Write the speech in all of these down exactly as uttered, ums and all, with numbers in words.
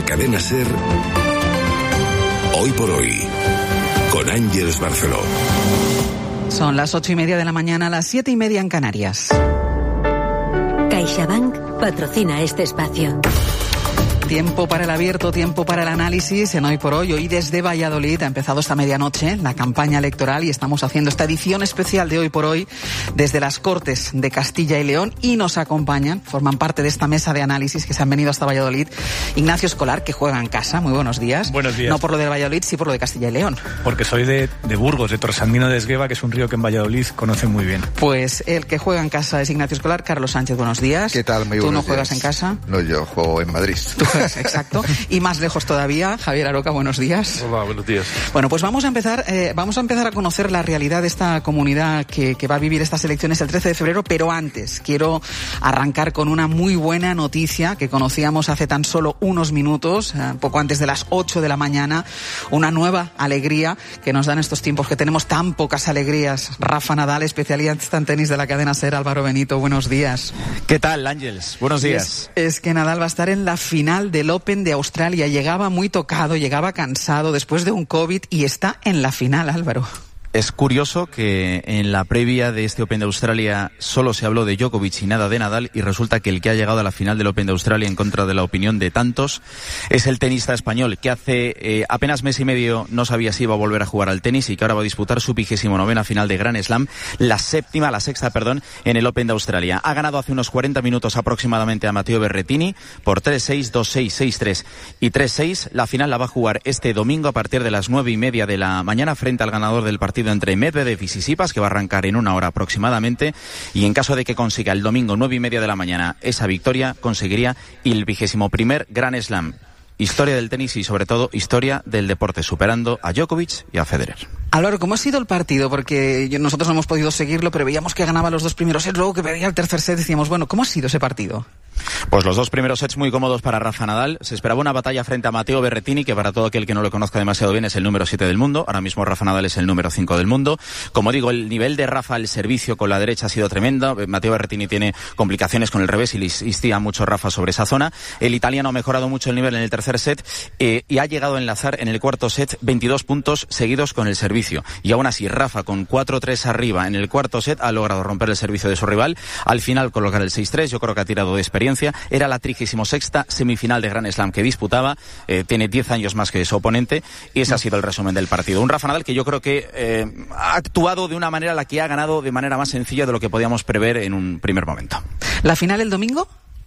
la cadena SER, Hoy por Hoy, con Ángeles Barceló. Son las ocho y media de la mañana, las siete y media en Canarias. CaixaBank patrocina este espacio. Tiempo para el abierto, tiempo para el análisis en Hoy por Hoy. Hoy desde Valladolid ha empezado esta medianoche la campaña electoral y estamos haciendo esta edición especial de Hoy por Hoy desde las Cortes de Castilla y León, y nos acompañan, forman parte de esta mesa de análisis que se han venido hasta Valladolid, Ignacio Escolar, que juega en casa. Muy buenos días. Buenos días. No por lo de Valladolid, sí por lo de Castilla y León. Porque soy de, de Burgos, de Torresandino de Esgueva, que es un río que en Valladolid conocen muy bien. Pues el que juega en casa es Ignacio Escolar. Carlos Sánchez, buenos días. ¿Qué tal? Muy buenos ¿Tú no días. juegas en casa? No, yo juego en Madrid. Tú juegas, exacto. Y más lejos todavía, Javier Aroca, buenos días. Hola, buenos días. Bueno, pues vamos a empezar, eh, vamos a empezar a conocer la realidad de esta comunidad que, que va a vivir estas elecciones el trece de febrero, pero antes quiero arrancar con una muy buena noticia que conocíamos hace tan solo unos minutos, eh, poco antes de las ocho de la mañana, una nueva alegría que nos dan estos tiempos que tenemos tan pocas alegrías. Rafa Nadal, especialista en tenis de la cadena SER. Álvaro Benito, buenos días. ¿Qué tal, Ángeles? Buenos días. Es, es que Nadal va a estar en la final del Open de Australia. Llegaba muy tocado, llegaba cansado después de un COVID y está en la final, Álvaro. Es curioso que en la previa de este Open de Australia solo se habló de Djokovic y nada de Nadal, y resulta que el que ha llegado a la final del Open de Australia en contra de la opinión de tantos es el tenista español, que hace eh, apenas mes y medio no sabía si iba a volver a jugar al tenis y que ahora va a disputar su vigésimo novena final de Grand Slam, la séptima, la sexta, perdón, en el Open de Australia. Ha ganado hace unos cuarenta minutos aproximadamente a Matteo Berrettini por tres seis, dos seis, seis tres y tres seis. La final la va a jugar este domingo a partir de las nueve y media de la mañana frente al ganador del partido entre Medvedev y Tsitsipas, que va a arrancar en una hora aproximadamente, y en caso de que consiga el domingo nueve y media de la mañana esa victoria, conseguiría el vigésimo primer Grand Slam. Historia del tenis y sobre todo historia del deporte, superando a Djokovic y a Federer. Álvaro, ¿cómo ha sido el partido? Porque nosotros no hemos podido seguirlo, pero veíamos que ganaba los dos primeros sets, luego que perdía el tercer set, decíamos, bueno, ¿cómo ha sido ese partido? Pues los dos primeros sets muy cómodos para Rafa Nadal. Se esperaba una batalla frente a Matteo Berrettini, que para todo aquel que no lo conozca demasiado bien es el número siete del mundo. Ahora mismo Rafa Nadal es el número cinco del mundo. Como digo, el nivel de Rafa al servicio con la derecha ha sido tremendo. Matteo Berrettini tiene complicaciones con el revés y le insistía mucho Rafa sobre esa zona. El italiano ha mejorado mucho el nivel en el tercer set eh, y ha llegado a enlazar en el cuarto set veintidós puntos seguidos con el servicio. Y aún así Rafa, con cuatro tres arriba en el cuarto set, ha logrado romper el servicio de su rival. Al final colocar el seis tres, yo creo que ha tirado de experiencia. Era la trigésimo sexta semifinal de Grand Slam que disputaba, eh, tiene diez años más que su oponente, y ese ha sido el resumen del partido. Un Rafa Nadal que yo creo que eh, ha actuado de una manera la que ha ganado de manera más sencilla de lo que podíamos prever en un primer momento. ¿La final el domingo?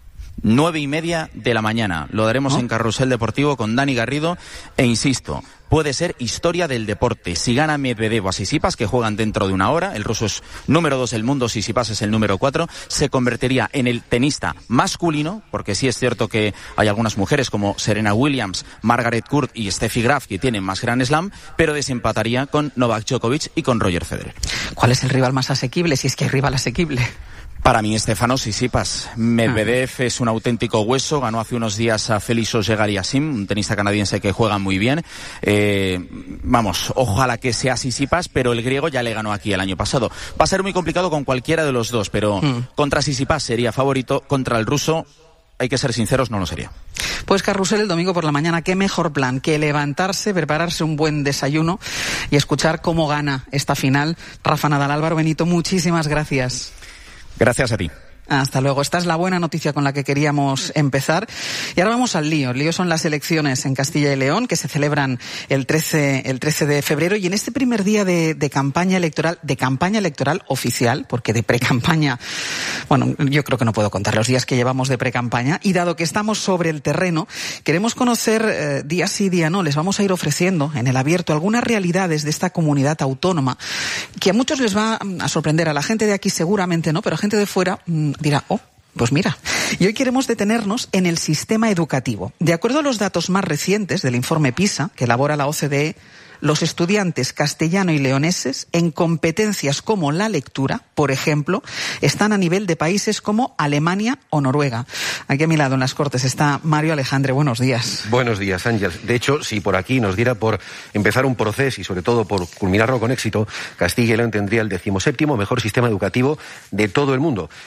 Nueve y media de la mañana. Lo daremos ¿Oh? en Carrusel Deportivo con Dani Garrido, e insisto, puede ser historia del deporte. Si gana Medvedev o Tsitsipas, que juegan dentro de una hora, el ruso es número dos del mundo, Tsitsipas es el número cuatro, se convertiría en el tenista masculino, porque sí es cierto que hay algunas mujeres como Serena Williams, Margaret Court y Steffi Graf que tienen más Grand Slam, pero desempataría con Novak Djokovic y con Roger Federer. ¿Cuál es el rival más asequible, si es que hay rival asequible? Para mí, Stefanos Tsitsipas. Medvedev ah. es un auténtico hueso. Ganó hace unos días a Félix Auger-Aliassime, un tenista canadiense que juega muy bien. Eh, vamos, ojalá que sea Tsitsipas, pero el griego ya le ganó aquí el año pasado. Va a ser muy complicado con cualquiera de los dos, pero mm. contra Tsitsipas sería favorito. Contra el ruso, hay que ser sinceros, no lo sería. Pues Carrusel el domingo por la mañana, qué mejor plan que levantarse, prepararse un buen desayuno y escuchar cómo gana esta final Rafa Nadal. Álvaro Benito, muchísimas gracias. Gracias a ti. Hasta luego. Esta es la buena noticia con la que queríamos empezar. Y ahora vamos al lío. El lío son las elecciones en Castilla y León, que se celebran el trece, el trece de febrero. Y en este primer día de, de campaña electoral, de campaña electoral oficial, porque de pre-campaña, bueno, yo creo que no puedo contar los días que llevamos de pre-campaña. Y dado que estamos sobre el terreno, queremos conocer eh, día sí, día no. Les vamos a ir ofreciendo en el abierto algunas realidades de esta comunidad autónoma que a muchos les va a sorprender. A la gente de aquí seguramente no, pero a gente de fuera dirá, oh, pues mira. Y hoy queremos detenernos en el sistema educativo. De acuerdo a los datos más recientes del informe PISA, que elabora la O C D E, los estudiantes castellano y leoneses en competencias como la lectura, por ejemplo, están a nivel de países como Alemania o Noruega. Aquí a mi lado en las Cortes está Mario Alejandre. Buenos días. Buenos días, Ángel. De hecho, si por aquí nos diera por empezar un proceso y sobre todo por culminarlo con éxito, Castilla y León tendría el decimoséptimo mejor sistema educativo de todo el mundo.